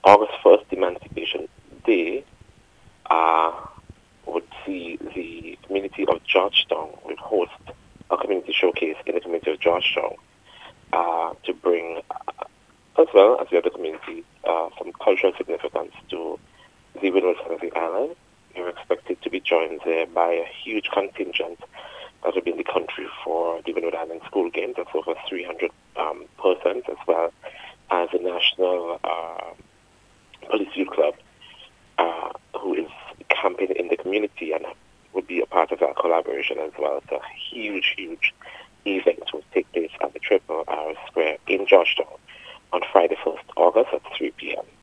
August 1st, Emancipation Day, uh, would see the community of Georgetown would host a community showcase in the community of Georgetown to bring, as well as the other community, some cultural significance to the Windward Tennessee Island. You're expected to be joined there by a huge contingent that will be in the country for the Windward Island School Games. That's over 300 persons, as well as the National Police Youth Club, who is campaigning in the community and would be a part of that collaboration as well. It's a huge, huge event will take place at the Triple Arrow Square in Georgetown on Friday, 1st August at 3 p.m.